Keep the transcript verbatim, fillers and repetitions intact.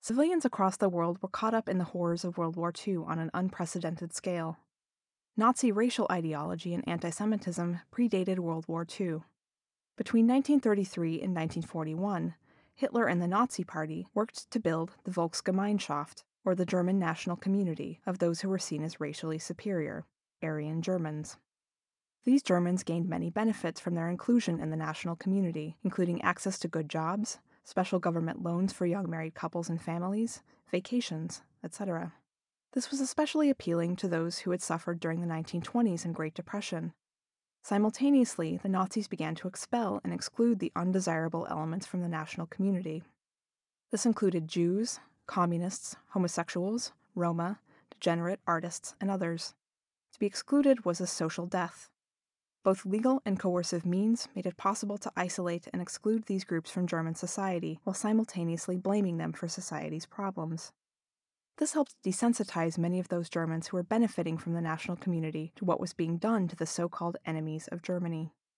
Civilians across the world were caught up in the horrors of World War Two on an unprecedented scale. Nazi racial ideology and anti-Semitism predated World War Two. Between nineteen thirty-three and nineteen forty-one, Hitler and the Nazi Party worked to build the Volksgemeinschaft, or the German national community, of those who were seen as racially superior, Aryan Germans. These Germans gained many benefits from their inclusion in the national community, including access to good jobs, special government loans for young married couples and families, vacations, et cetera. This was especially appealing to those who had suffered during the nineteen twenties and Great Depression. Simultaneously, the Nazis began to expel and exclude the undesirable elements from the national community. This included Jews, communists, homosexuals, Roma, degenerate artists, and others. To be excluded was a social death. Both legal and coercive means made it possible to isolate and exclude these groups from German society while simultaneously blaming them for society's problems. This helped desensitize many of those Germans who were benefiting from the national community to what was being done to the so-called enemies of Germany.